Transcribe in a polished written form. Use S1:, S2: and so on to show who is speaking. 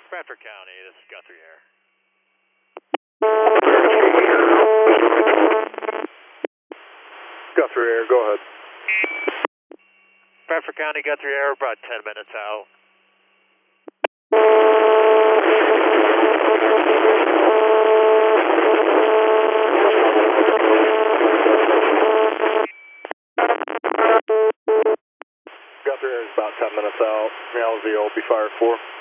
S1: Bradford County, this is Guthrie Air.
S2: Guthrie Air, go ahead.
S1: Bradford County, Guthrie Air, about 10 minutes out.
S2: Guthrie Air is about 10 minutes out. LZO will be fired for.